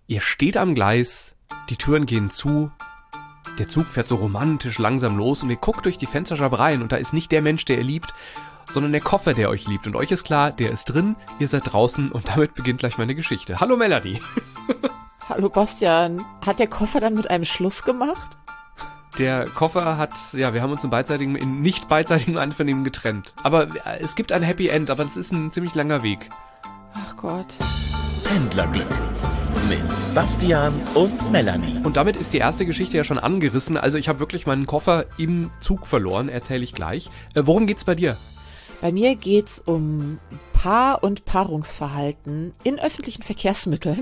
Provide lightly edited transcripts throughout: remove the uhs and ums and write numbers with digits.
Ihr steht am Gleis, die Türen gehen zu, der Zug fährt so romantisch langsam los und ihr guckt durch die Fensterscheibe rein und da ist nicht der Mensch, der ihr liebt, sondern der Koffer, der euch liebt. Und euch ist klar, der ist drin, ihr seid draußen und damit beginnt gleich meine Geschichte. Hallo Melanie. Hallo Bastian. Hat der Koffer dann mit einem Schluss gemacht? Der Koffer hat, ja, wir haben uns in nicht beidseitigem Einvernehmen getrennt. Aber es gibt ein Happy End, aber das ist ein ziemlich langer Weg. Ach Gott. Pendlerglück mit Bastian und Melanie. Und damit ist die erste Geschichte ja schon angerissen. Also ich habe wirklich meinen Koffer im Zug verloren, erzähle ich gleich. Worum geht's bei dir? Bei mir geht's um Paar- und Paarungsverhalten in öffentlichen Verkehrsmitteln.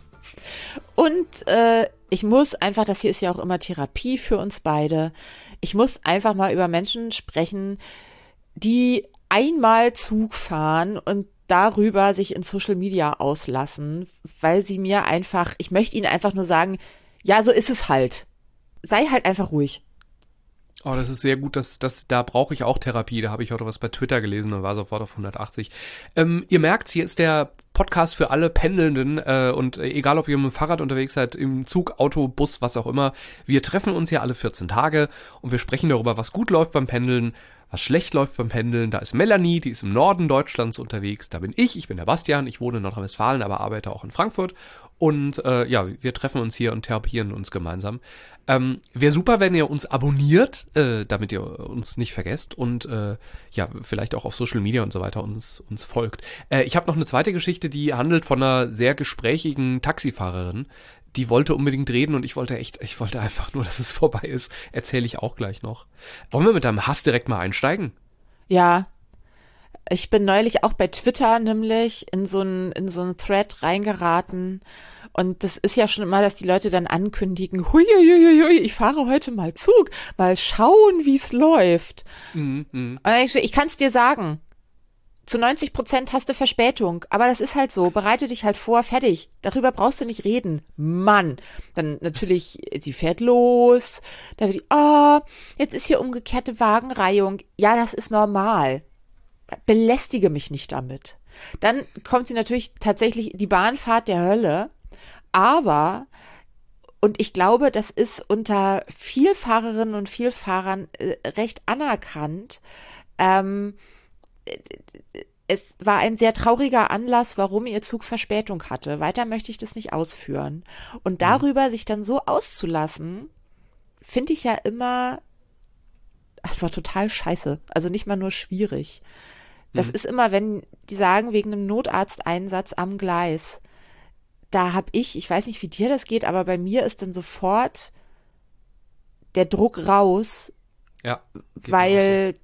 Und ich muss einfach, das hier ist ja auch immer Therapie für uns beide, ich muss einfach mal über Menschen sprechen, die einmal Zug fahren und darüber sich in Social Media auslassen, weil sie mir einfach, ich möchte ihnen einfach nur sagen, ja, so ist es halt. Sei halt einfach ruhig. Oh, das ist sehr gut, da brauche ich auch Therapie. Da habe ich heute was bei Twitter gelesen und war sofort auf 180. Ihr merkt, hier ist der Podcast für alle Pendelnden und egal, ob ihr mit dem Fahrrad unterwegs seid, im Zug, Auto, Bus, was auch immer. Wir treffen uns hier alle 14 Tage und wir sprechen darüber, was gut läuft beim Pendeln, was schlecht läuft beim Pendeln. Da ist Melanie, die ist im Norden Deutschlands unterwegs. Da bin ich bin der Bastian, ich wohne in Nordrhein-Westfalen, aber arbeite auch in Frankfurt. Und ja, wir treffen uns hier und therapieren uns gemeinsam. Wäre super, wenn ihr uns abonniert, damit ihr uns nicht vergesst und ja, vielleicht auch auf Social Media und so weiter uns folgt. Ich habe noch eine zweite Geschichte, die handelt von einer sehr gesprächigen Taxifahrerin. Die wollte unbedingt reden und ich wollte einfach nur, dass es vorbei ist. Erzähle ich auch gleich noch. Wollen wir mit deinem Hass direkt mal einsteigen? Ja, ich bin neulich auch bei Twitter nämlich in so einen Thread reingeraten und das ist ja schon immer, dass die Leute dann ankündigen, huiuiuiui, ich fahre heute mal Zug, mal schauen, wie es läuft. Und ich kann es dir sagen, zu 90% hast du Verspätung, aber das ist halt so, bereite dich halt vor, fertig, darüber brauchst du nicht reden, Mann. Dann natürlich, sie fährt los, da wird die, jetzt ist hier umgekehrte Wagenreihung, ja, das ist normal. Belästige mich nicht damit. Dann kommt sie natürlich tatsächlich die Bahnfahrt der Hölle, aber, und ich glaube, das ist unter Vielfahrerinnen und Vielfahrern recht anerkannt, es war ein sehr trauriger Anlass, warum ihr Zug Verspätung hatte. Weiter möchte ich das nicht ausführen. Und darüber sich dann so auszulassen, finde ich ja immer einfach total scheiße. Also nicht mal nur schwierig. Das ist immer, wenn die sagen, wegen einem Notarzteinsatz am Gleis, da habe ich weiß nicht, wie dir das geht, aber bei mir ist dann sofort der Druck raus, Ja. weil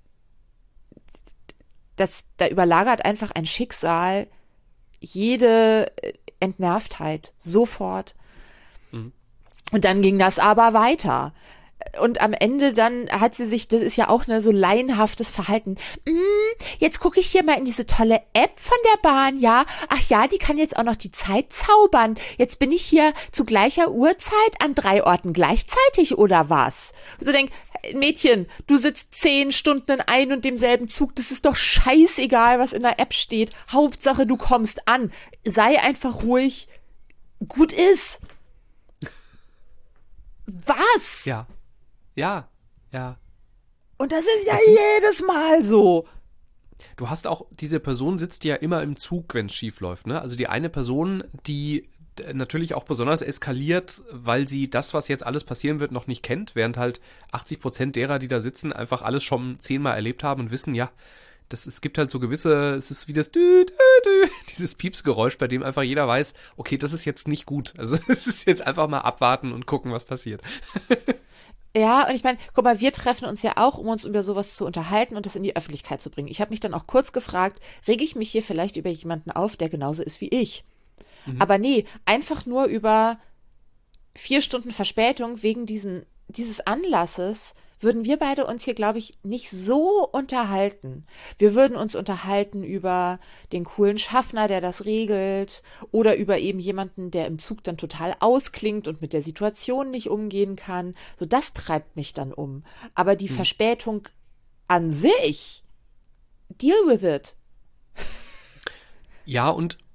da überlagert einfach ein Schicksal jede Entnervtheit sofort. Und dann ging das aber weiter. Und am Ende dann hat sie sich, das ist ja auch so laienhaftes Verhalten. Jetzt gucke ich hier mal in diese tolle App von der Bahn, ja. Ach ja, die kann jetzt auch noch die Zeit zaubern. Jetzt bin ich hier zu gleicher Uhrzeit an 3 Orten gleichzeitig oder was? So denk, Mädchen, du sitzt 10 Stunden in ein und demselben Zug. Das ist doch scheißegal, was in der App steht. Hauptsache, du kommst an. Sei einfach ruhig. Gut ist. Was? Ja. Und das ist ja jedes Mal so. Du hast auch, diese Person sitzt ja immer im Zug, wenn es schief läuft, ne? Also die eine Person, die natürlich auch besonders eskaliert, weil sie das, was jetzt alles passieren wird, noch nicht kennt, während halt 80% derer, die da sitzen, einfach alles schon 10-mal erlebt haben und wissen, ja, es gibt halt so gewisse, es ist wie das dieses Piepsgeräusch, bei dem einfach jeder weiß, okay, das ist jetzt nicht gut. Also es ist jetzt einfach mal abwarten und gucken, was passiert. Ja, und ich meine, guck mal, wir treffen uns ja auch, um uns über sowas zu unterhalten und das in die Öffentlichkeit zu bringen. Ich habe mich dann auch kurz gefragt, rege ich mich hier vielleicht über jemanden auf, der genauso ist wie ich? Aber nee, einfach nur über 4 Stunden Verspätung wegen dieses Anlasses würden wir beide uns hier, glaube ich, nicht so unterhalten. Wir würden uns unterhalten über den coolen Schaffner, der das regelt, oder über eben jemanden, der im Zug dann total ausklingt und mit der Situation nicht umgehen kann. So, das treibt mich dann um. Aber die Verspätung an sich, deal with it. Ja, und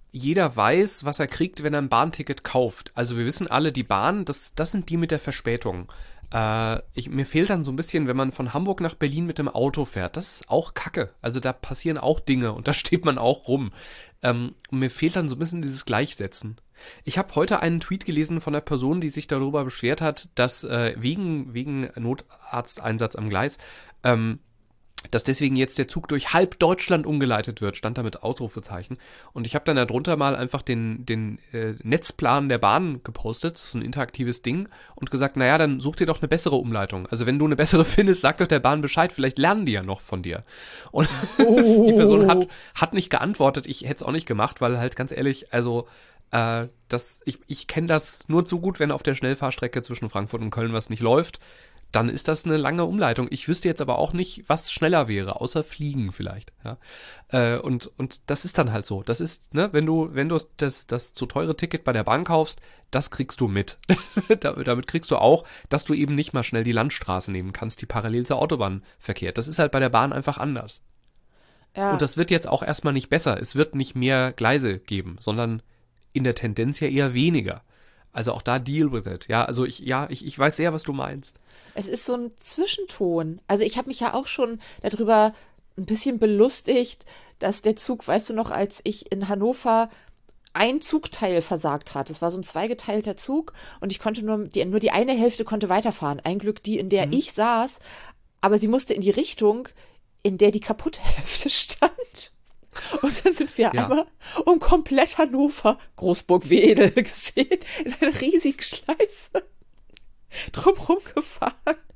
jeder weiß, was er kriegt, wenn er ein Bahnticket kauft. Also wir wissen alle, die Bahn, das sind die mit der Verspätung. Mir fehlt dann so ein bisschen, wenn man von Hamburg nach Berlin mit dem Auto fährt. Das ist auch Kacke. Also da passieren auch Dinge und da steht man auch rum. Und mir fehlt dann so ein bisschen dieses Gleichsetzen. Ich habe heute einen Tweet gelesen von einer Person, die sich darüber beschwert hat, dass wegen Notarzteinsatz am Gleis, dass deswegen jetzt der Zug durch halb Deutschland umgeleitet wird, stand da mit Ausrufezeichen. Und ich habe dann darunter mal einfach den Netzplan der Bahn gepostet, so ein interaktives Ding, und gesagt, naja, dann such dir doch eine bessere Umleitung. Also wenn du eine bessere findest, sag doch der Bahn Bescheid, vielleicht lernen die ja noch von dir. Und die Person hat nicht geantwortet, ich hätte es auch nicht gemacht, weil halt ganz ehrlich, also ich kenne das nur zu gut, wenn auf der Schnellfahrstrecke zwischen Frankfurt und Köln was nicht läuft. Dann ist das eine lange Umleitung. Ich wüsste jetzt aber auch nicht, was schneller wäre, außer Fliegen vielleicht. Ja? Und das ist dann halt so. Das ist, ne, wenn du das zu teure Ticket bei der Bahn kaufst, das kriegst du mit. Damit kriegst du auch, dass du eben nicht mal schnell die Landstraße nehmen kannst, die parallel zur Autobahn verkehrt. Das ist halt bei der Bahn einfach anders. Ja. Und das wird jetzt auch erstmal nicht besser. Es wird nicht mehr Gleise geben, sondern in der Tendenz ja eher weniger. Also auch da deal with it. Ja, also ich weiß sehr, was du meinst. Es ist so ein Zwischenton. Also ich habe mich ja auch schon darüber ein bisschen belustigt, dass der Zug, weißt du noch, als ich in Hannover ein Zugteil versagt hat. Es war so ein zweigeteilter Zug und ich konnte nur die eine Hälfte konnte weiterfahren. Ein Glück die, in der ich saß, aber sie musste in die Richtung, in der die kaputte Hälfte stand. Und dann sind wir einmal um komplett Hannover, Großburg-Wedel gesehen, in einer riesigen Schleife drumherum gefahren.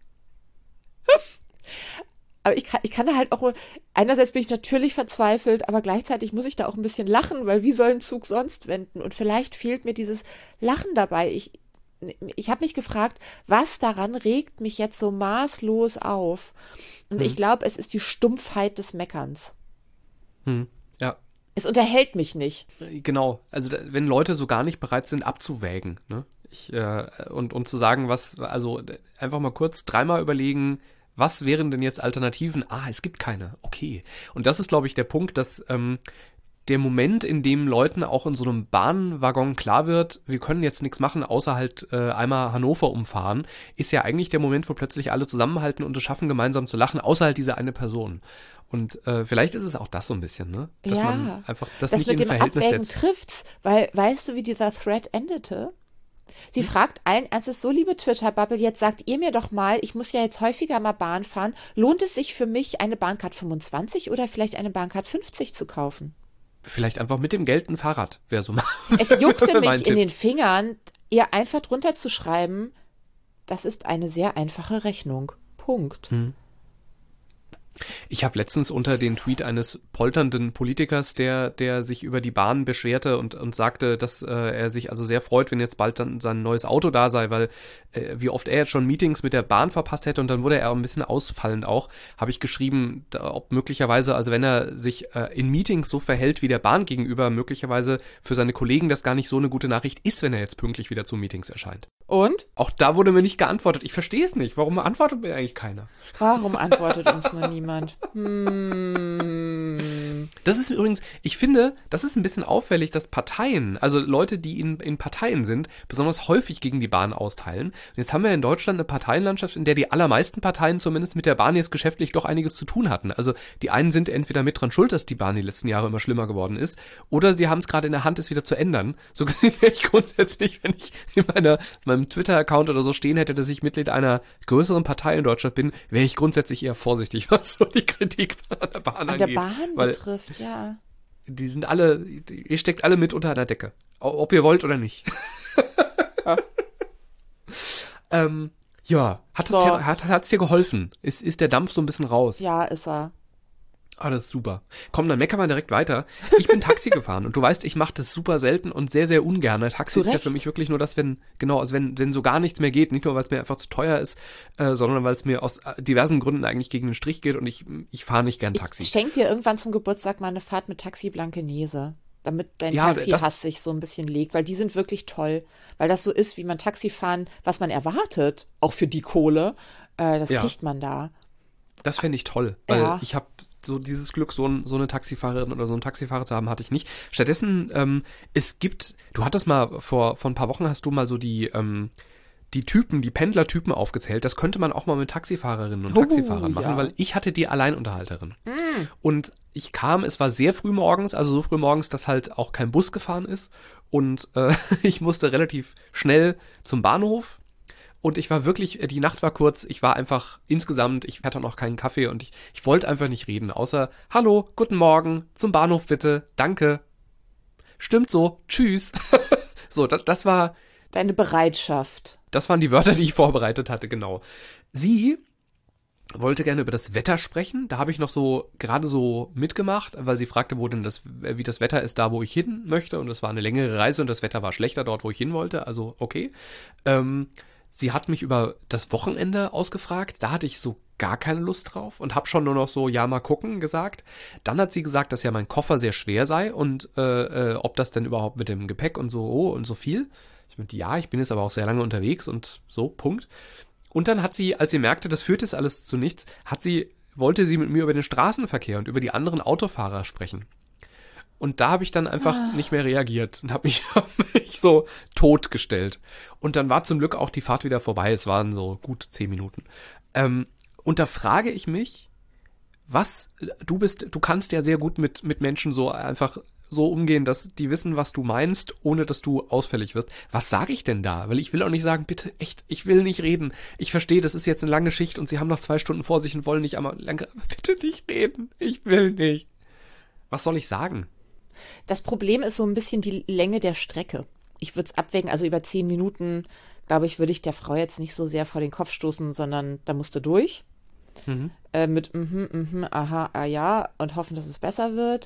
Aber ich kann da halt auch, einerseits bin ich natürlich verzweifelt, aber gleichzeitig muss ich da auch ein bisschen lachen, weil wie soll ein Zug sonst wenden? Und vielleicht fehlt mir dieses Lachen dabei. Ich habe mich gefragt, was daran regt mich jetzt so maßlos auf? Und ich glaube, es ist die Stumpfheit des Meckerns. Ja. Es unterhält mich nicht. Genau. Also wenn Leute so gar nicht bereit sind, abzuwägen, ne? Und zu sagen, also einfach mal kurz dreimal überlegen, was wären denn jetzt Alternativen? Es gibt keine. Okay. Und das ist, glaube ich, der Punkt, dass der Moment, in dem Leuten auch in so einem Bahnwaggon klar wird, wir können jetzt nichts machen, außer halt einmal Hannover umfahren, ist ja eigentlich der Moment, wo plötzlich alle zusammenhalten und es schaffen, gemeinsam zu lachen, außer halt diese eine Person. Und vielleicht ist es auch das so ein bisschen, ne? Dass man einfach das nicht in Verhältnis setzt. Das mit dem Abwägen trifft's, weil, weißt du, wie dieser Thread endete? Sie fragt allen Ernstes, so liebe Twitter-Bubble, jetzt sagt ihr mir doch mal, ich muss ja jetzt häufiger mal Bahn fahren, lohnt es sich für mich, eine Bahncard 25 oder vielleicht eine Bahncard 50 zu kaufen? Vielleicht einfach mit dem Geld ein Fahrrad, wäre so mal. Es juckte mich in den Fingern, ihr einfach drunter zu schreiben, das ist eine sehr einfache Rechnung. Punkt. Ich habe letztens unter den Tweet eines polternden Politikers, der sich über die Bahn beschwerte und sagte, dass er sich also sehr freut, wenn jetzt bald dann sein neues Auto da sei, weil wie oft er jetzt schon Meetings mit der Bahn verpasst hätte und dann wurde er ein bisschen ausfallend auch, habe ich geschrieben, ob möglicherweise, also wenn er sich in Meetings so verhält wie der Bahn gegenüber, möglicherweise für seine Kollegen das gar nicht so eine gute Nachricht ist, wenn er jetzt pünktlich wieder zu Meetings erscheint. Und? Auch da wurde mir nicht geantwortet. Ich verstehe es nicht. Warum antwortet mir eigentlich keiner? Warum antwortet uns mal niemand? Das ist übrigens, ich finde, das ist ein bisschen auffällig, dass Parteien, also Leute, die in Parteien sind, besonders häufig gegen die Bahn austeilen. Und jetzt haben wir in Deutschland eine Parteienlandschaft, in der die allermeisten Parteien zumindest mit der Bahn jetzt geschäftlich doch einiges zu tun hatten. Also die einen sind entweder mit dran schuld, dass die Bahn die letzten Jahre immer schlimmer geworden ist, oder sie haben es gerade in der Hand, es wieder zu ändern. So gesehen wäre ich grundsätzlich, wenn ich in meinem Twitter-Account oder so stehen hätte, dass ich Mitglied einer größeren Partei in Deutschland bin, wäre ich grundsätzlich eher vorsichtig, was so die Kritik an der Bahn angeht. An der Bahn betrifft, ja. Die sind alle, ihr steckt alle mit unter einer Decke. Ob ihr wollt oder nicht. Hat's dir geholfen? Ist der Dampf so ein bisschen raus? Ja, ist er. Das ist super. Komm, dann meckern wir direkt weiter. Ich bin Taxi gefahren und du weißt, ich mache das super selten und sehr, sehr ungern. Taxi ist ja für mich wirklich nur das, wenn so gar nichts mehr geht. Nicht nur, weil es mir einfach zu teuer ist, sondern weil es mir aus diversen Gründen eigentlich gegen den Strich geht und ich fahre nicht gern Taxi. Ich schenke dir irgendwann zum Geburtstag mal eine Fahrt mit Taxi Blankenese, damit dein Taxi-Hass sich so ein bisschen legt, weil die sind wirklich toll. Weil das so ist, wie man Taxi fahren, was man erwartet, auch für die Kohle, das kriegt man da. Das fände ich toll, weil ich habe so dieses Glück, so eine Taxifahrerin oder so einen Taxifahrer zu haben, hatte ich nicht. Stattdessen, du hattest mal vor ein paar Wochen hast du mal so die Pendlertypen aufgezählt. Das könnte man auch mal mit Taxifahrerinnen und Taxifahrern machen, weil ich hatte die Alleinunterhalterin. Und es war sehr früh morgens, also so früh morgens, dass halt auch kein Bus gefahren ist. Und ich musste relativ schnell zum Bahnhof. Und ich war wirklich, die Nacht war kurz, ich war einfach insgesamt, ich hatte noch keinen Kaffee und ich wollte einfach nicht reden, außer, hallo, guten Morgen, zum Bahnhof bitte, danke. Stimmt so, tschüss. So, das war... Deine Bereitschaft. Das waren die Wörter, die ich vorbereitet hatte, genau. Sie wollte gerne über das Wetter sprechen. Da habe ich noch gerade so mitgemacht, weil sie fragte, wie das Wetter ist da, wo ich hin möchte. Und es war eine längere Reise und das Wetter war schlechter dort, wo ich hin wollte. Also okay. Sie hat mich über das Wochenende ausgefragt. Da hatte ich so gar keine Lust drauf und habe schon nur noch so, ja, mal gucken gesagt. Dann hat sie gesagt, dass ja mein Koffer sehr schwer sei und ob das denn überhaupt mit dem Gepäck und so und so viel. Ich meinte, ja, ich bin jetzt aber auch sehr lange unterwegs und so, Punkt. Und dann hat sie, als sie merkte, das führt jetzt alles zu nichts, wollte sie mit mir über den Straßenverkehr und über die anderen Autofahrer sprechen. Und da habe ich dann einfach nicht mehr reagiert und habe mich so totgestellt. Und dann war zum Glück auch die Fahrt wieder vorbei. Es waren so gut 10 Minuten. Und da frage ich mich, du kannst ja sehr gut mit Menschen so einfach so umgehen, dass die wissen, was du meinst, ohne dass du ausfällig wirst. Was sage ich denn da? Weil ich will auch nicht sagen, bitte, echt, ich will nicht reden. Ich verstehe, das ist jetzt eine lange Schicht und sie haben noch 2 Stunden vor sich und wollen nicht einmal lange, bitte nicht reden. Ich will nicht. Was soll ich sagen? Das Problem ist so ein bisschen die Länge der Strecke. Ich würde es abwägen, also über 10 Minuten, glaube ich, würde ich der Frau jetzt nicht so sehr vor den Kopf stoßen, sondern da musste durch. Mit aha, ja und hoffen, dass es besser wird.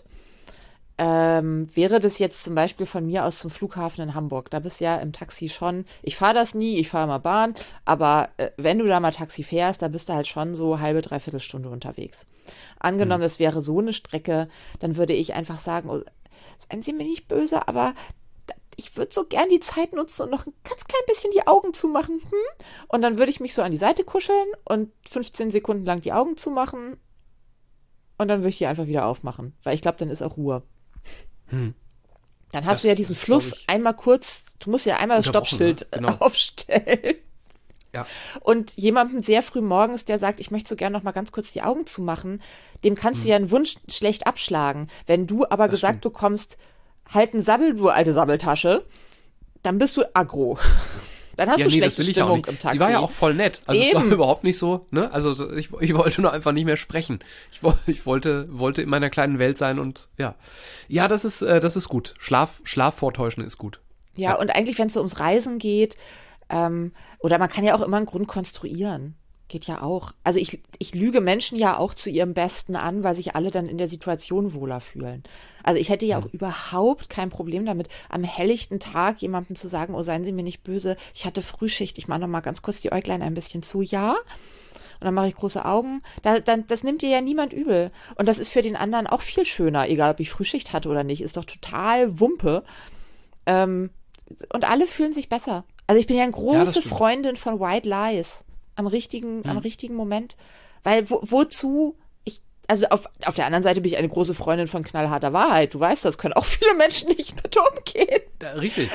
Wäre das jetzt zum Beispiel von mir aus zum Flughafen in Hamburg, da bist du ja im Taxi schon, ich fahre das nie, ich fahre immer Bahn, aber wenn du da mal Taxi fährst, da bist du halt schon so halbe, dreiviertel Stunde unterwegs. Angenommen, das wäre so eine Strecke, dann würde ich einfach sagen, oh, seien Sie mir nicht böse, aber ich würde so gern die Zeit nutzen und noch ein ganz klein bisschen die Augen zumachen. Und dann würde ich mich so an die Seite kuscheln und 15 Sekunden lang die Augen zumachen und dann würde ich die einfach wieder aufmachen, weil ich glaube, dann ist auch Ruhe. Dann hast du ja diesen Fluss einmal kurz, du musst ja einmal das Stoppschild aufstellen. Ja. Und jemandem sehr früh morgens, der sagt, ich möchte so gerne noch mal ganz kurz die Augen zumachen, dem kannst du ja einen Wunsch schlecht abschlagen. Wenn du aber gesagt bekommst, halt einen Sabbel, du alte Sabbeltasche, dann bist du aggro. Dann hast du schlechte Stimmung im Taxi. Sie war ja auch voll nett. Also es war überhaupt nicht so, ne? Also ich wollte nur einfach nicht mehr sprechen. Ich wollte in meiner kleinen Welt sein und ja. Ja, das ist gut. Schlaf vortäuschen ist gut. Ja, und eigentlich, wenn es so ums Reisen geht, oder man kann ja auch immer einen Grund konstruieren. Geht ja auch. Also ich lüge Menschen ja auch zu ihrem Besten an, weil sich alle dann in der Situation wohler fühlen. Also ich hätte ja auch überhaupt kein Problem damit, am helllichten Tag jemandem zu sagen, oh, seien Sie mir nicht böse, ich hatte Frühschicht, ich mache noch mal ganz kurz die Äuglein ein bisschen zu, ja? Und dann mache ich große Augen. Das nimmt dir ja niemand übel. Und das ist für den anderen auch viel schöner, egal ob ich Frühschicht hatte oder nicht, ist doch total Wumpe. Und alle fühlen sich besser. Also ich bin ja eine große Freundin von White Lies. Am richtigen Moment. Weil wozu? Also auf der anderen Seite bin ich eine große Freundin von knallharter Wahrheit. Du weißt, das können auch viele Menschen nicht mit umgehen. Ja, richtig.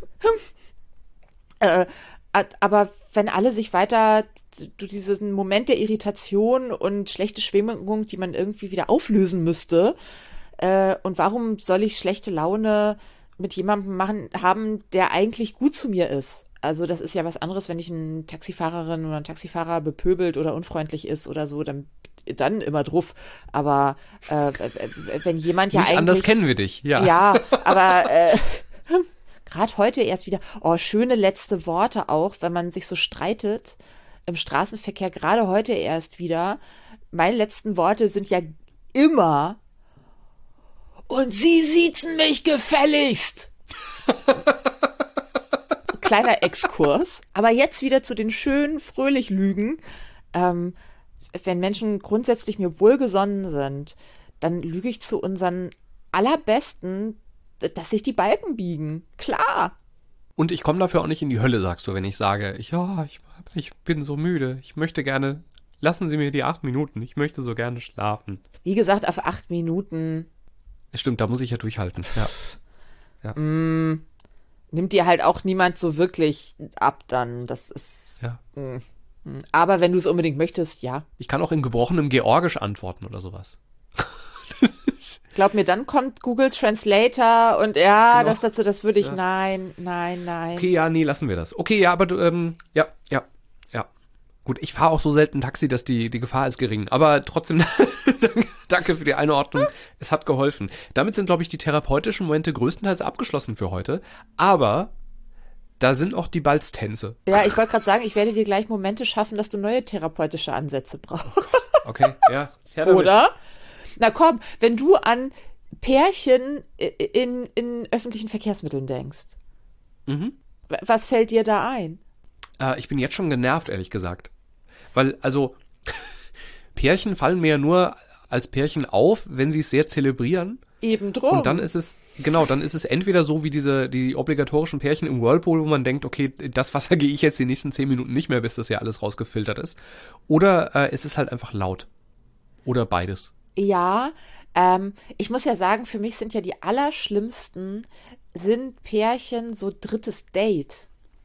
Aber wenn alle sich weiter diesen Moment der Irritation und schlechte Schwingung, die man irgendwie wieder auflösen müsste, und warum soll ich schlechte Laune mit jemandem haben, der eigentlich gut zu mir ist? Also das ist ja was anderes, wenn ich eine Taxifahrerin oder ein Taxifahrer bepöbelt oder unfreundlich ist oder so, dann immer drauf. Aber wenn jemand ja nicht eigentlich... anders kennen wir dich, ja. Ja, aber gerade heute erst wieder, schöne letzte Worte auch, wenn man sich so streitet im Straßenverkehr, gerade heute erst wieder. Meine letzten Worte sind ja immer: Und Sie siezen mich gefälligst. Kleiner Exkurs, aber jetzt wieder zu den schönen, fröhlich Lügen. Wenn Menschen grundsätzlich mir wohlgesonnen sind, dann lüge ich zu unseren Allerbesten, dass sich die Balken biegen. Klar. Und ich komme dafür auch nicht in die Hölle, sagst du, wenn ich sage, ich bin so müde, ich möchte gerne lassen Sie mir die 8 Minuten. Ich möchte so gerne schlafen. Wie gesagt, auf 8 Minuten. Stimmt, da muss ich ja durchhalten. Ja. Nimmt dir halt auch niemand so wirklich ab dann. Das ist. Ja. Aber wenn du es unbedingt möchtest, ja. Ich kann auch in gebrochenem Georgisch antworten oder sowas. Glaub mir, dann kommt Google Translator und ja, Genau. das würde ich, Ja. nein. Okay, ja, nee, lassen wir das. Okay, ja, aber du, ja. Gut, ich fahre auch so selten Taxi, dass die Gefahr ist gering. Aber trotzdem, danke für die Einordnung. Es hat geholfen. Damit sind, glaube ich, die therapeutischen Momente größtenteils abgeschlossen für heute. Aber da sind auch die Balztänze. Ja, ich wollte gerade sagen, ich werde dir gleich Momente schaffen, dass du neue therapeutische Ansätze brauchst. Okay, ja. Her damit. Oder? Na komm, wenn du an Pärchen in öffentlichen Verkehrsmitteln denkst, was fällt dir da ein? Ich bin jetzt schon genervt, ehrlich gesagt. Weil, also, Pärchen fallen mir ja nur als Pärchen auf, wenn sie es sehr zelebrieren. Eben drum. Und dann ist es entweder so wie die obligatorischen Pärchen im Whirlpool, wo man denkt, okay, das Wasser gehe ich jetzt die nächsten 10 Minuten nicht mehr, bis das ja alles rausgefiltert ist. Oder es ist halt einfach laut. Oder beides. Ja, ich muss ja sagen, für mich sind ja die allerschlimmsten, sind Pärchen so drittes Date.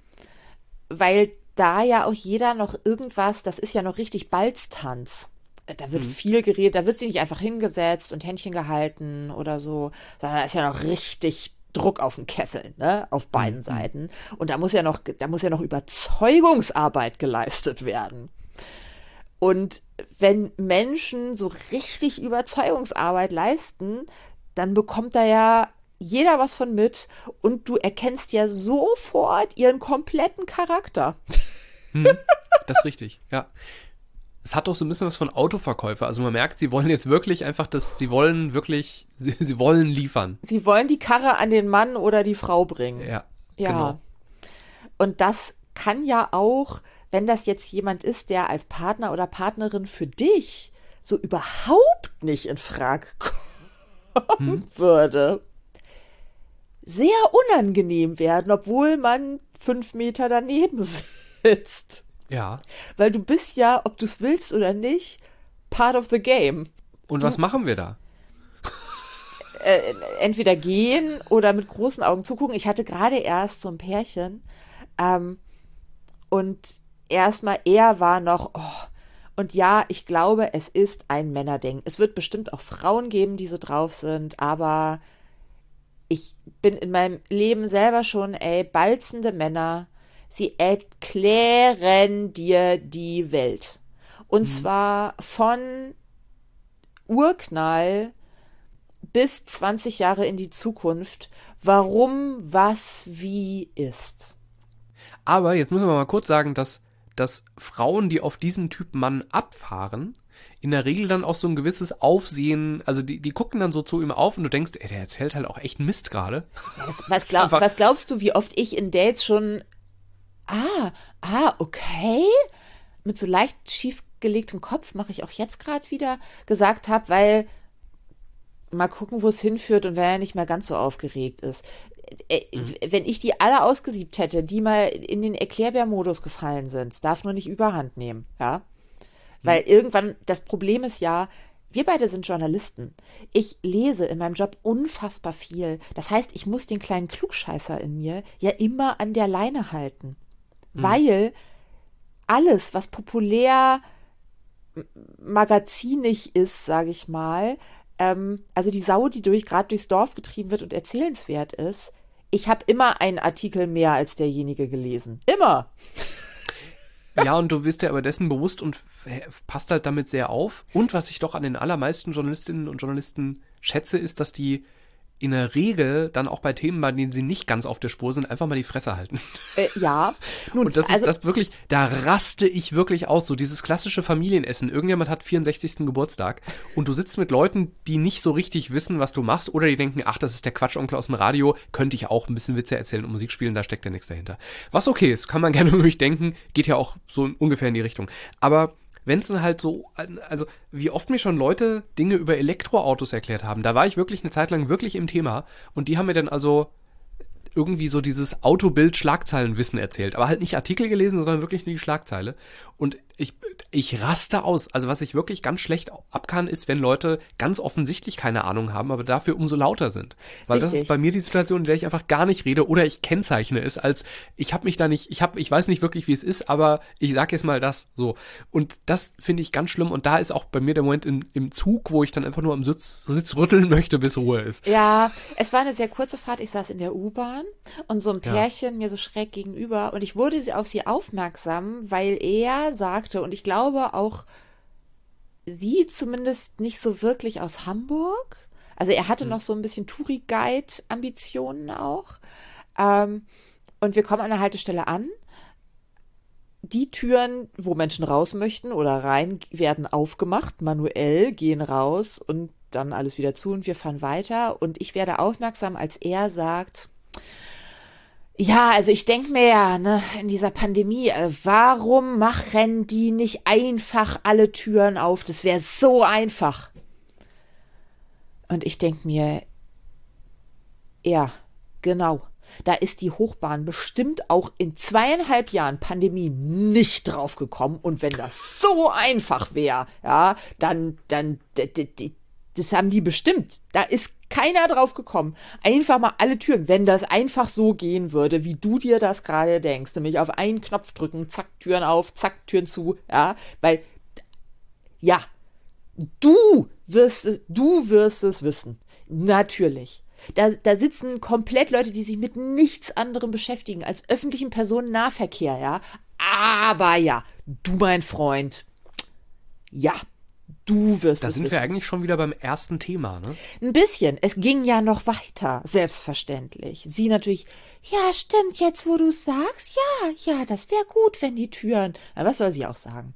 Weil da ja auch jeder noch irgendwas, das ist ja noch richtig Balztanz. Da wird viel geredet, da wird sie nicht einfach hingesetzt und Händchen gehalten oder so, sondern da ist ja noch richtig Druck auf dem Kessel, ne, auf beiden Seiten. Und da muss ja noch Überzeugungsarbeit geleistet werden. Und wenn Menschen so richtig Überzeugungsarbeit leisten, dann bekommt da ja jeder was von mit und du erkennst ja sofort ihren kompletten Charakter. Das ist richtig, ja. Es hat doch so ein bisschen was von Autoverkäufer. Also man merkt, sie wollen jetzt wirklich einfach sie wollen liefern. Sie wollen die Karre an den Mann oder die Frau bringen. Ja, Ja. genau. Und das kann ja auch, wenn das jetzt jemand ist, der als Partner oder Partnerin für dich so überhaupt nicht in Frage kommen würde, sehr unangenehm werden, obwohl man 5 Meter daneben sitzt. Ja. Weil du bist ja, ob du es willst oder nicht, part of the game. Und was machen wir da? Entweder gehen oder mit großen Augen zugucken. Ich hatte gerade erst so ein Pärchen und erstmal er war noch, und ja, ich glaube, es ist ein Männerding. Es wird bestimmt auch Frauen geben, die so drauf sind, aber ich bin in meinem Leben selber schon, balzende Männer, sie erklären dir die Welt. Und zwar von Urknall bis 20 Jahre in die Zukunft, warum, was, wie ist. Aber jetzt müssen wir mal kurz sagen, dass Frauen, die auf diesen Typ Mann abfahren, in der Regel dann auch so ein gewisses Aufsehen, also die gucken dann so zu ihm auf und du denkst, der erzählt halt auch echt Mist gerade. Was glaubst du, wie oft ich in Dates schon okay, mit so leicht schiefgelegtem Kopf mache ich auch jetzt gerade wieder, gesagt habe, weil mal gucken, wo es hinführt und wer ja nicht mehr ganz so aufgeregt ist. Wenn ich die alle ausgesiebt hätte, die mal in den Erklärbär-Modus gefallen sind, es darf nur nicht Überhand nehmen, ja? Weil irgendwann, das Problem ist ja, wir beide sind Journalisten. Ich lese in meinem Job unfassbar viel. Das heißt, ich muss den kleinen Klugscheißer in mir ja immer an der Leine halten. Weil alles, was populär magazinig ist, sage ich mal, also die Sau, die gerade durchs Dorf getrieben wird und erzählenswert ist, ich habe immer einen Artikel mehr als derjenige gelesen. Immer. Ja, und du bist dir aber dessen bewusst und passt halt damit sehr auf. Und was ich doch an den allermeisten Journalistinnen und Journalisten schätze, ist, dass die in der Regel dann auch bei Themen, bei denen sie nicht ganz auf der Spur sind, einfach mal die Fresse halten. Ja. Nun, und das ist das wirklich, da raste ich wirklich aus. So dieses klassische Familienessen. Irgendjemand hat 64. Geburtstag und du sitzt mit Leuten, die nicht so richtig wissen, was du machst oder die denken, ach, das ist der Quatschonkel aus dem Radio, könnte ich auch ein bisschen Witze erzählen und Musik spielen, da steckt ja nichts dahinter. Was okay ist, kann man gerne über mich denken, geht ja auch so ungefähr in die Richtung. Aber wenn es dann halt so, also wie oft mir schon Leute Dinge über Elektroautos erklärt haben, da war ich wirklich eine Zeit lang wirklich im Thema und die haben mir dann also irgendwie so dieses Autobild-Schlagzeilenwissen erzählt, aber halt nicht Artikel gelesen, sondern wirklich nur die Schlagzeile. Und ich raste aus. Also was ich wirklich ganz schlecht ab kann, ist, wenn Leute ganz offensichtlich keine Ahnung haben, aber dafür umso lauter sind. Weil das ist bei mir die Situation, in der ich einfach gar nicht rede oder ich kennzeichne es als, ich weiß nicht wirklich, wie es ist, aber ich sag jetzt mal das so. Und das finde ich ganz schlimm und da ist auch bei mir der Moment im Zug, wo ich dann einfach nur am Sitz rütteln möchte, bis Ruhe ist. Ja, es war eine sehr kurze Fahrt. Ich saß in der U-Bahn und so ein Pärchen mir so schräg gegenüber und ich wurde auf sie aufmerksam, weil er sagte, und ich glaube auch sie zumindest nicht so wirklich aus Hamburg. Also er hatte noch so ein bisschen Touri-Guide-Ambitionen auch. Und wir kommen an der Haltestelle an. Die Türen, wo Menschen raus möchten oder rein, werden aufgemacht, manuell, gehen raus und dann alles wieder zu und wir fahren weiter. Und ich werde aufmerksam, als er sagt, ja, also ich denke mir ja, ne, in dieser Pandemie, warum machen die nicht einfach alle Türen auf? Das wäre so einfach. Und ich denke mir, ja, genau. Da ist die Hochbahn bestimmt auch in 2,5 Jahren Pandemie nicht drauf gekommen. Und wenn das so einfach wäre, ja, dann, das haben die bestimmt. Da ist keiner drauf gekommen. Einfach mal alle Türen, wenn das einfach so gehen würde, wie du dir das gerade denkst, nämlich auf einen Knopf drücken, zack, Türen auf, zack, Türen zu, ja, weil, ja, du wirst es wissen. Natürlich. Da sitzen komplett Leute, die sich mit nichts anderem beschäftigen als öffentlichen Personennahverkehr, ja. Aber ja, du, mein Freund, ja, du wirst es wissen. Da sind wir eigentlich schon wieder beim ersten Thema, ne? Ein bisschen. Es ging ja noch weiter, selbstverständlich. Sie natürlich, ja, stimmt, jetzt wo du sagst, ja, das wäre gut, wenn die Türen. Na, was soll sie auch sagen?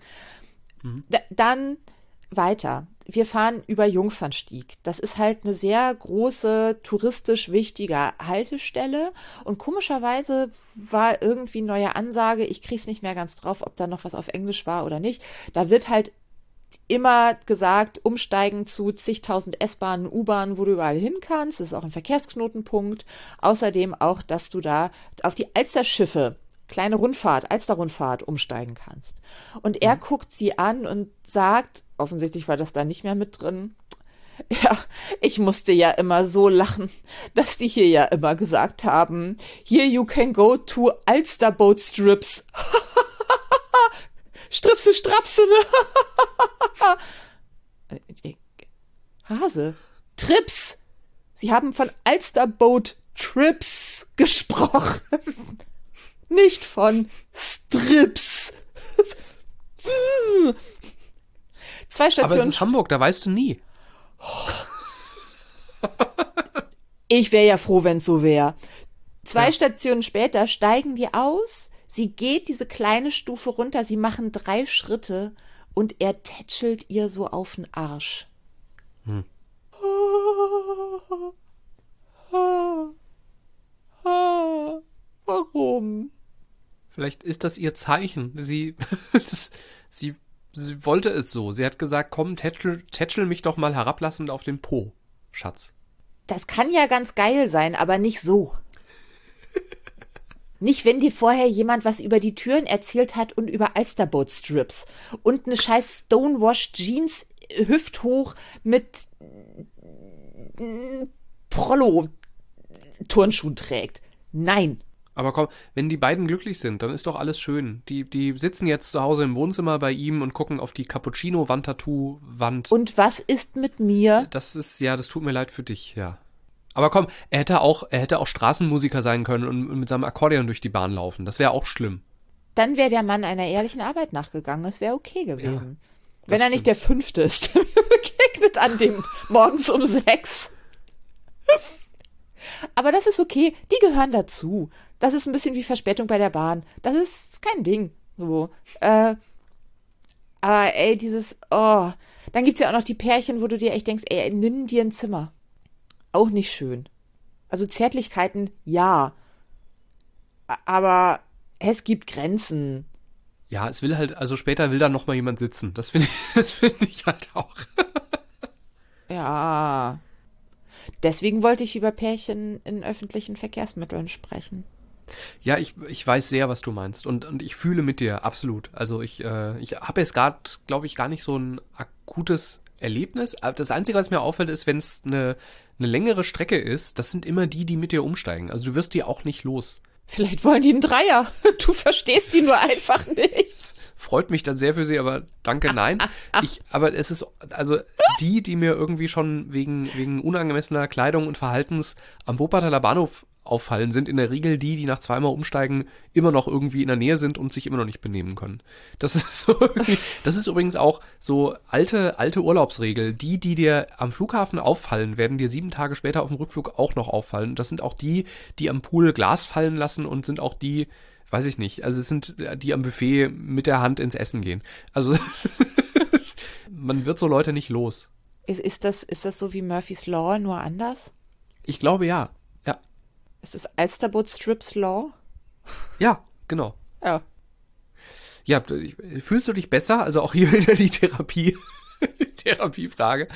Dann weiter. Wir fahren über Jungfernstieg. Das ist halt eine sehr große, touristisch wichtige Haltestelle. Und komischerweise war irgendwie neue Ansage, ich krieg's nicht mehr ganz drauf, ob da noch was auf Englisch war oder nicht. Da wird halt immer gesagt, umsteigen zu zigtausend S-Bahnen, U-Bahnen, wo du überall hin kannst. Das ist auch ein Verkehrsknotenpunkt. Außerdem auch, dass du da auf die Alsterschiffe, kleine Rundfahrt, Alster-Rundfahrt umsteigen kannst. Und er guckt sie an und sagt, offensichtlich war das da nicht mehr mit drin, ja, ich musste ja immer so lachen, dass die hier ja immer gesagt haben, here you can go to Alster Boat Strips. Stripse, Strapse, ne? Hase. Trips. Sie haben von Alster Boat Trips gesprochen. Nicht von Strips. 2 Stationen. Aber es ist Hamburg, da weißt du nie. Ich wäre ja froh, wenn es so wäre. 2 Stationen später steigen die aus. Sie geht diese kleine Stufe runter. Sie machen 3 Schritte und er tätschelt ihr so auf den Arsch. Warum? Vielleicht ist das ihr Zeichen. Sie wollte es so. Sie hat gesagt, komm, tätschel mich doch mal herablassend auf den Po, Schatz. Das kann ja ganz geil sein, aber nicht so. Nicht, wenn dir vorher jemand was über die Türen erzählt hat und über Alsterboat Strips und eine scheiß Stonewashed Jeans hüfthoch mit Prollo-Turnschuhen trägt. Nein. Aber komm, wenn die beiden glücklich sind, dann ist doch alles schön. Die sitzen jetzt zu Hause im Wohnzimmer bei ihm und gucken auf die Cappuccino-Wandtattoo-Wand. Und was ist mit mir? Das tut mir leid für dich, ja. Aber komm, er hätte auch Straßenmusiker sein können und mit seinem Akkordeon durch die Bahn laufen. Das wäre auch schlimm. Dann wäre der Mann einer ehrlichen Arbeit nachgegangen. Es wäre okay gewesen. Ja, wenn er nicht stimmt. der 5. ist, der mir begegnet an dem morgens um 6. Aber das ist okay. Die gehören dazu. Das ist ein bisschen wie Verspätung bei der Bahn. Das ist kein Ding. So. Aber ey, dann gibt's ja auch noch die Pärchen, wo du dir echt denkst, ey, nimm dir ein Zimmer. Auch nicht schön. Also Zärtlichkeiten, ja. Aber es gibt Grenzen. Ja, später will da noch mal jemand sitzen. Das finde ich halt auch. Ja. Deswegen wollte ich über Pärchen in öffentlichen Verkehrsmitteln sprechen. Ja, ich weiß sehr, was du meinst und ich fühle mit dir, absolut. Also ich habe jetzt gerade, glaube ich, gar nicht so ein akutes Erlebnis. Das Einzige, was mir auffällt, ist, wenn es eine längere Strecke ist, das sind immer die mit dir umsteigen. Also du wirst die auch nicht los. Vielleicht wollen die einen Dreier. Du verstehst die nur einfach nicht. Freut mich dann sehr für sie, aber danke, nein. Aber es ist, also die mir irgendwie schon wegen unangemessener Kleidung und Verhaltens am Wuppertaler Bahnhof auffallen, sind in der Regel die nach zweimal Umsteigen immer noch irgendwie in der Nähe sind und sich immer noch nicht benehmen können. Das ist so irgendwie, das ist übrigens auch so alte Urlaubsregel. Die dir am Flughafen auffallen, werden dir 7 Tage später auf dem Rückflug auch noch auffallen. Das sind auch die am Pool Glas fallen lassen und sind auch die, weiß ich nicht, also es sind die am Buffet mit der Hand ins Essen gehen. Also man wird so Leute nicht los. Ist das so wie Murphy's Law, nur anders? Ich glaube, ja. Ja. Ist das Alsterboot Strips Law? Ja, genau. Ja. Ja, fühlst du dich besser? Also auch hier wieder die Therapiefrage.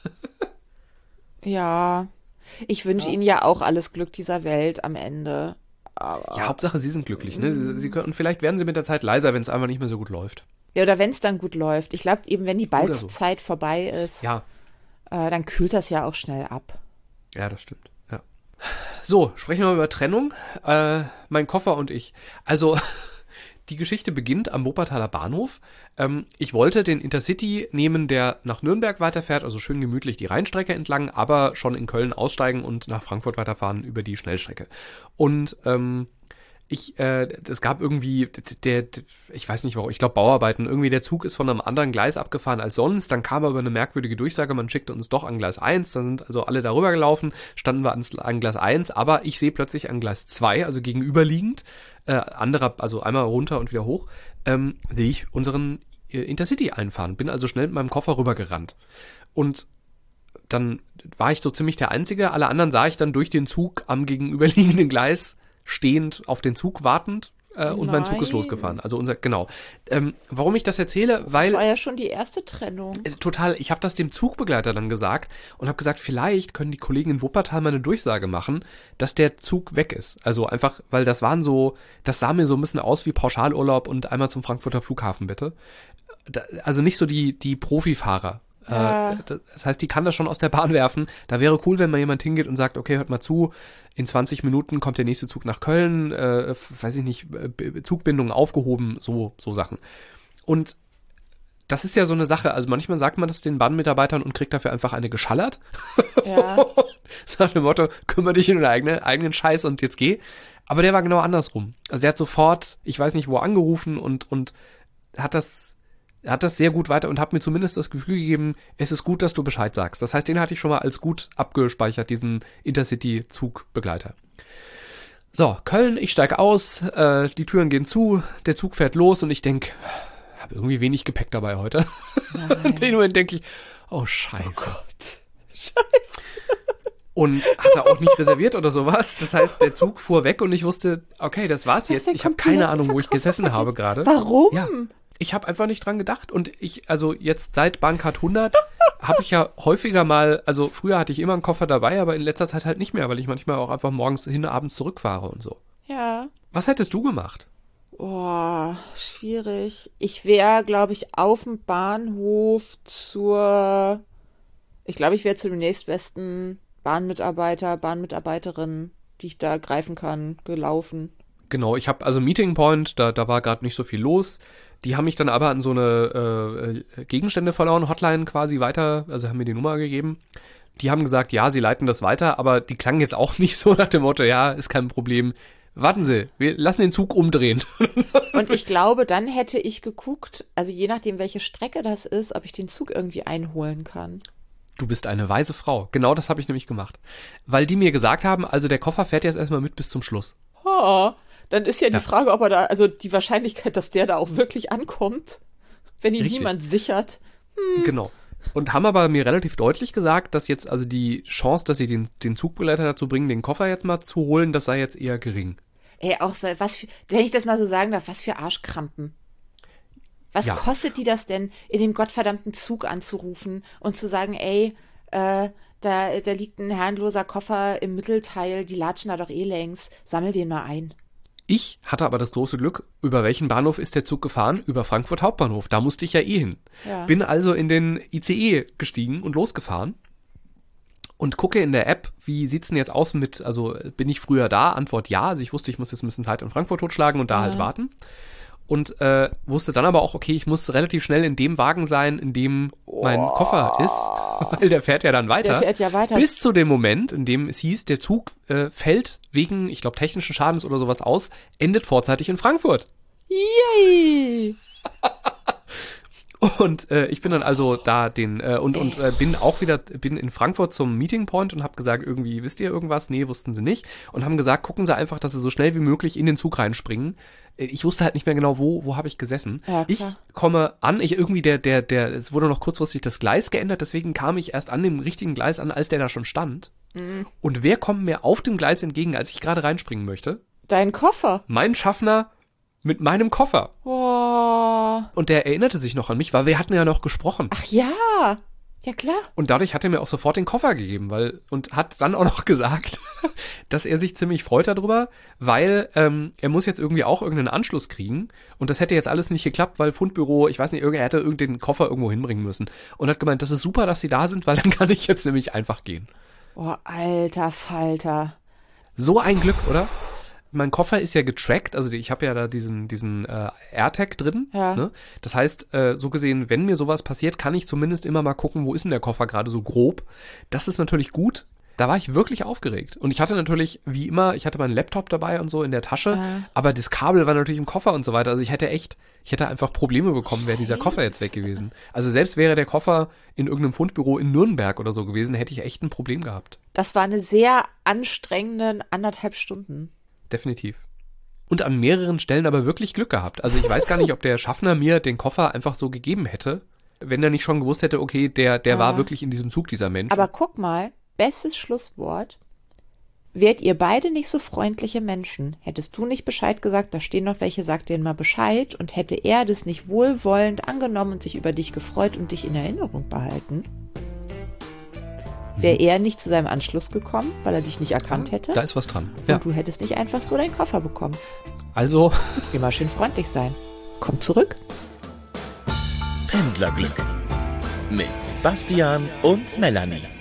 Ja. Ich wünsche Ihnen ja auch alles Glück dieser Welt am Ende. Aber Ja, Hauptsache, sie sind glücklich. Ne? Sie können, vielleicht werden sie mit der Zeit leiser, wenn es einfach nicht mehr so gut läuft. ja, oder wenn es dann gut läuft. Ich glaube, eben wenn die Oder so. Balzzeit vorbei ist, Ja, dann kühlt das ja auch schnell ab. ja, das stimmt. Ja. So, sprechen wir mal über Trennung. Mein Koffer und ich. Also, die Geschichte beginnt am Wuppertaler Bahnhof. Ich wollte den Intercity nehmen, der nach Nürnberg weiterfährt, also schön gemütlich die Rheinstrecke entlang, aber schon in Köln aussteigen und nach Frankfurt weiterfahren über die Schnellstrecke. Und es gab irgendwie, ich weiß nicht warum, ich glaube Bauarbeiten, irgendwie der Zug ist von einem anderen Gleis abgefahren als sonst, dann kam aber eine merkwürdige Durchsage, man schickte uns doch an Gleis 1, dann sind also alle darüber gelaufen, standen wir an Gleis 1, aber ich sehe plötzlich an Gleis 2, also gegenüberliegend, also einmal runter und wieder hoch, sehe ich unseren Intercity einfahren, bin also schnell mit meinem Koffer rübergerannt. Und dann war ich so ziemlich der Einzige, alle anderen sah ich dann durch den Zug am gegenüberliegenden Gleis stehend auf den Zug wartend und mein Zug ist Nein. losgefahren. Also genau. Warum ich das erzähle? Das Weil war ja schon die erste Trennung. total, ich habe das dem Zugbegleiter dann gesagt und habe gesagt, vielleicht können die Kollegen in Wuppertal mal eine Durchsage machen, dass der Zug weg ist. Also einfach, weil das sah mir so ein bisschen aus wie Pauschalurlaub und einmal zum Frankfurter Flughafen bitte. Also nicht so die Profifahrer. Ja. Das heißt, die kann das schon aus der Bahn werfen. Da wäre cool, wenn mal jemand hingeht und sagt, okay, hört mal zu, in 20 Minuten kommt der nächste Zug nach Köln, weiß ich nicht, Zugbindungen aufgehoben, so Sachen. Und das ist ja so eine Sache, also manchmal sagt man das den Bahnmitarbeitern und kriegt dafür einfach eine geschallert. Ja. So nach dem Motto, kümmere dich um deinen eigenen Scheiß und jetzt geh. Aber der war genau andersrum. Also der hat sofort, ich weiß nicht wo, angerufen und hat das sehr gut weiter und hat mir zumindest das Gefühl gegeben, es ist gut, dass du Bescheid sagst. Das heißt, den hatte ich schon mal als gut abgespeichert, diesen Intercity-Zugbegleiter. So, Köln, ich steige aus, die Türen gehen zu, der Zug fährt los und ich denke, habe irgendwie wenig Gepäck dabei heute. In dem Moment denke ich, oh Scheiße. Oh Gott. Scheiße. Und hatte auch nicht reserviert oder sowas. Das heißt, der Zug fuhr weg und ich wusste, okay, das war's jetzt. Ich habe keine Ahnung, wo ich gesessen habe gerade. Warum? Ja. Ich habe einfach nicht dran gedacht und also jetzt seit Bahncard 100 habe ich ja häufiger mal, also früher hatte ich immer einen Koffer dabei, aber in letzter Zeit halt nicht mehr, weil ich manchmal auch einfach morgens hin, abends zurückfahre und so. Ja. Was hättest du gemacht? Oh, schwierig. Ich wäre, glaube ich, auf dem Bahnhof ich glaube, ich wäre zu dem nächstbesten Bahnmitarbeiterin, die ich da greifen kann, gelaufen. Genau, ich habe also Meeting Point, da war gerade nicht so viel los. Die haben mich dann aber an so eine Gegenstände verloren, Hotline quasi weiter, also haben mir die Nummer gegeben. Die haben gesagt, ja, sie leiten das weiter, aber die klangen jetzt auch nicht so nach dem Motto, ja, ist kein Problem. Warten Sie, wir lassen den Zug umdrehen. Und ich glaube, dann hätte ich geguckt, also je nachdem, welche Strecke das ist, ob ich den Zug irgendwie einholen kann. Du bist eine weise Frau. Genau das habe ich nämlich gemacht. Weil die mir gesagt haben, also der Koffer fährt jetzt erstmal mit bis zum Schluss. Dann ist ja die Frage, ob er da, also die Wahrscheinlichkeit, dass der da auch wirklich ankommt, wenn ihn Richtig. niemand sichert. Genau. Und haben aber mir relativ deutlich gesagt, dass jetzt also die Chance, dass sie den Zugbegleiter dazu bringen, den Koffer jetzt mal zu holen, das sei jetzt eher gering. Ey, auch so, wenn ich das mal so sagen darf, was für Arschkrampen. Was Ja. kostet die das denn, in den gottverdammten Zug anzurufen und zu sagen, ey, da liegt ein herrenloser Koffer im Mittelteil, die latschen da doch eh längs, sammel den mal ein. Ich hatte aber das große Glück, über welchen Bahnhof ist der Zug gefahren? Über Frankfurt Hauptbahnhof. Da musste ich ja eh hin. Ja. Bin also in den ICE gestiegen und losgefahren und gucke in der App, wie sieht's denn jetzt aus mit, also bin ich früher da? Antwort ja. Also ich wusste, ich muss jetzt ein bisschen Zeit in Frankfurt totschlagen und da halt warten. Und wusste dann aber auch, okay, ich muss relativ schnell in dem Wagen sein, in dem mein Koffer ist, weil der fährt ja dann weiter. Der fährt ja weiter. Bis zu dem Moment, in dem es hieß, der Zug fällt wegen, ich glaube, technischen Schadens oder sowas aus, endet vorzeitig in Frankfurt. Yay! Und ich bin dann also da bin in Frankfurt zum Meeting Point und habe gesagt, irgendwie, wisst ihr irgendwas? Nee, wussten sie nicht. Und haben gesagt, gucken Sie einfach, dass Sie so schnell wie möglich in den Zug reinspringen. Ich wusste halt nicht mehr genau, wo habe ich gesessen. Ja, ich komme an, es wurde noch kurzfristig das Gleis geändert, deswegen kam ich erst an dem richtigen Gleis an, als der da schon stand. Mhm. Und wer kommt mir auf dem Gleis entgegen, als ich gerade reinspringen möchte? Dein Koffer. Mein Schaffner mit meinem Koffer. Boah. Und der erinnerte sich noch an mich, weil wir hatten ja noch gesprochen. Ach ja. Ja, klar. Und dadurch hat er mir auch sofort den Koffer gegeben, und hat dann auch noch gesagt, dass er sich ziemlich freut darüber, weil er muss jetzt irgendwie auch irgendeinen Anschluss kriegen und das hätte jetzt alles nicht geklappt, weil Fundbüro, ich weiß nicht, er hätte den Koffer irgendwo hinbringen müssen und hat gemeint, das ist super, dass sie da sind, weil dann kann ich jetzt nämlich einfach gehen. Oh, alter Falter. So ein Glück, oder? Mein Koffer ist ja getrackt, also ich habe ja da diesen AirTag drin. Ja. Ne? Das heißt, so gesehen, wenn mir sowas passiert, kann ich zumindest immer mal gucken, wo ist denn der Koffer gerade so grob. Das ist natürlich gut. Da war ich wirklich aufgeregt. Und ich hatte natürlich, wie immer, ich hatte meinen Laptop dabei und so in der Tasche, aber das Kabel war natürlich im Koffer und so weiter. Also ich hätte einfach Probleme bekommen, wäre dieser Koffer jetzt weg gewesen. Also selbst wäre der Koffer in irgendeinem Fundbüro in Nürnberg oder so gewesen, hätte ich echt ein Problem gehabt. Das war eine sehr anstrengende 1,5 Stunden. Definitiv. Und an mehreren Stellen aber wirklich Glück gehabt. Also ich weiß gar nicht, ob der Schaffner mir den Koffer einfach so gegeben hätte, wenn er nicht schon gewusst hätte, okay, der war wirklich in diesem Zug, dieser Mensch. Aber guck mal, bestes Schlusswort. Wärt ihr beide nicht so freundliche Menschen, hättest du nicht Bescheid gesagt, da stehen noch welche, sag denen mal Bescheid, und hätte er das nicht wohlwollend angenommen und sich über dich gefreut und dich in Erinnerung behalten, wäre er nicht zu seinem Anschluss gekommen, weil er dich nicht erkannt hätte. Da ist was dran. Und du hättest nicht einfach so deinen Koffer bekommen. Also. Immer schön freundlich sein. Komm zurück. Pendlerglück mit Bastian und Melanie.